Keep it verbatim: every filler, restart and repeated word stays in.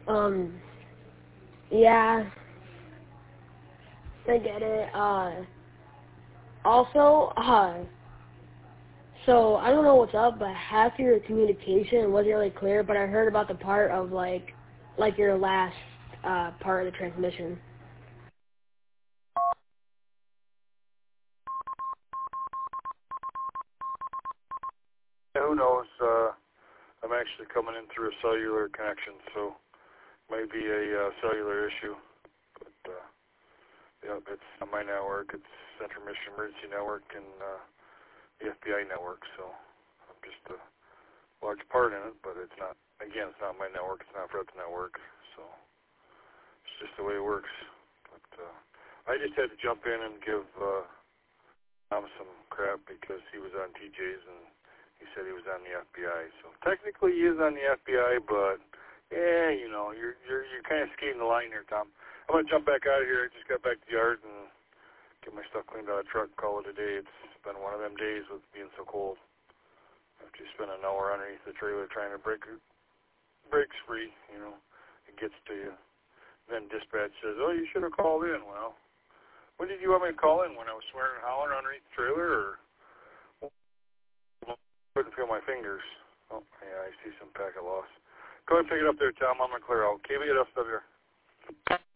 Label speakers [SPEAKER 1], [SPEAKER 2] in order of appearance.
[SPEAKER 1] Um, yeah, I get it. Uh, also, uh, so I don't know what's up, but half your communication wasn't really clear, but I heard about the part of, like, like your last, uh, part of the transmission.
[SPEAKER 2] Yeah, who knows? Uh, I'm actually coming in through a cellular connection, so might be a uh, cellular issue. But uh, yeah, it's on my network. It's Central Michigan Emergency Network and uh, the F B I network. So I'm just a large part in it, but it's not. Again, it's not my network. It's not Fred's network. So it's just the way it works. But uh, I just had to jump in and give uh, Tom some crap because he was on T J's and he said he was on the F B I. So technically he is on the F B I, but yeah, you know, you're you're you're kind of skating the line here, Tom. I'm gonna jump back out of here. I just got back to the yard and get my stuff cleaned out of the truck. Call it a day. It's been one of them days with being so cold. After you spend an hour underneath the trailer trying to break it, breaks free, you know, it gets to you. Then dispatch says, "Oh, you should have called in." Well, when did you want me to call in? When I was swearing and hollering underneath the trailer, or couldn't feel my fingers? Oh, yeah, I see some packet loss. Go ahead and pick it up there, Tom. I'm gonna clear out. K B at S W.